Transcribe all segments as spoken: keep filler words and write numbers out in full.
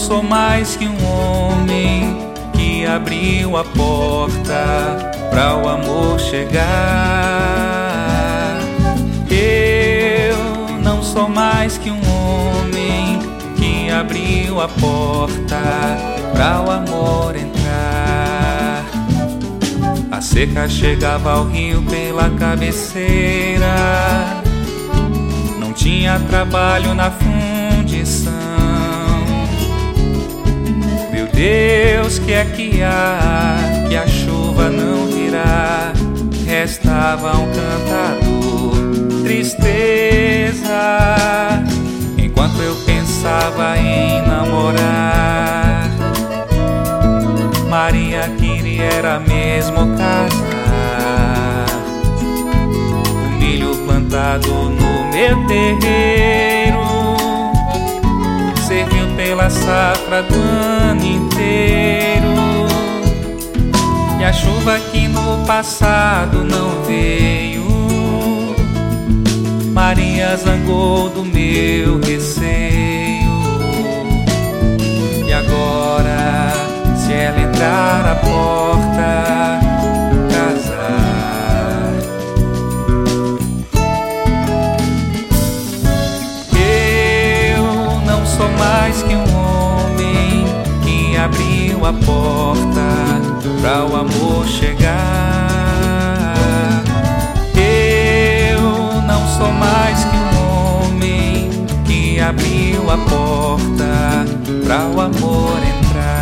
sou mais que um homem que abriu a porta para o amor chegar. Eu não sou mais que um homem que abriu a porta para o amor entrar. A seca chegava ao rio pela cabeceira, não tinha trabalho na fundição. Meu Deus, que é que há, que a chuva não virá? Restava um cantador, tristeza. Enquanto eu pensava em namorar, Maria queria era mesmo casar. O milho plantado no meu terreiro serviu pela safra do ano inteiro. E a chuva que no passado não veio, Maria zangou do meu receio. E agora, se ela entrar à porta, casar. Eu não sou mais que um homem que abriu a porta para o amor chegar. Eu não sou mais que um homem que abriu a porta para o amor entrar.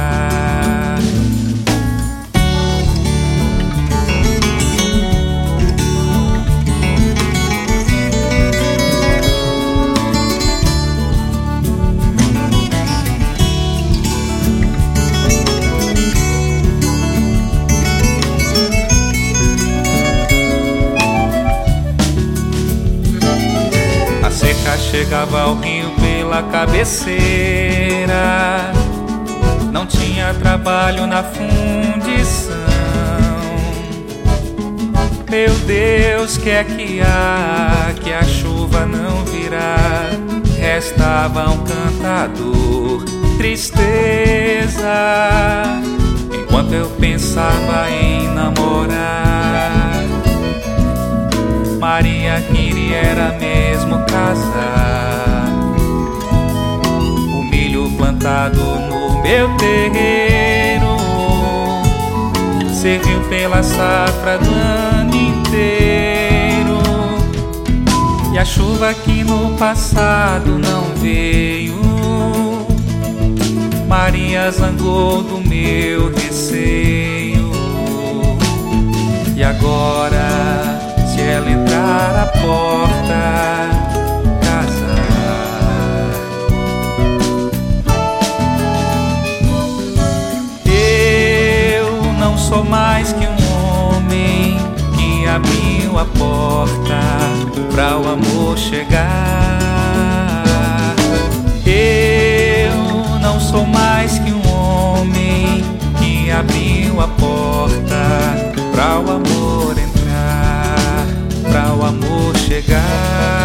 Chegava ao rio pela cabeceira, não tinha trabalho na fundição. Meu Deus, que é que há, que a chuva não virá? Restava um cantador, tristeza. Enquanto eu pensava em namorar, Maria queria era mesmo casar. O milho plantado no meu terreiro serviu pela safra do ano inteiro. E a chuva que no passado não veio, Maria zangou do meu receio. E agora, se ela entrar à porta, casar. Eu não sou mais que um homem que abriu a porta para o amor chegar. Eu não sou mais que um homem que abriu a porta para o amor entrar, para o amor chegar.